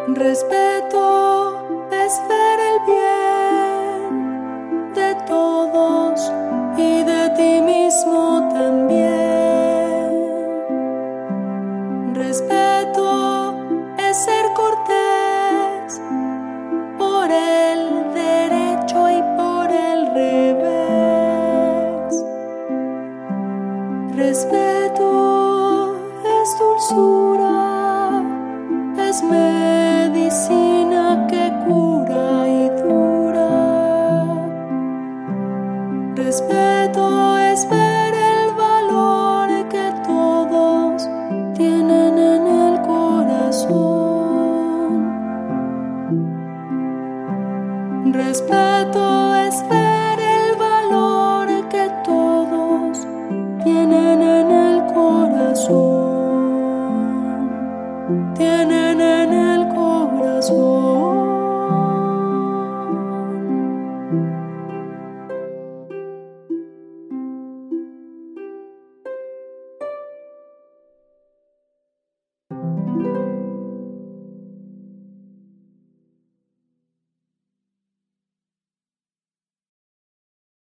Respeto es ver el bien de todos y de ti mismo también. Respeto es ser cortés por el derecho y por el revés. Respeto es dulzura, es medicina que cura y dura. Respeto es ver el valor que todos tienen en el corazón. Respeto es ver el valor que todos tienen en el corazón.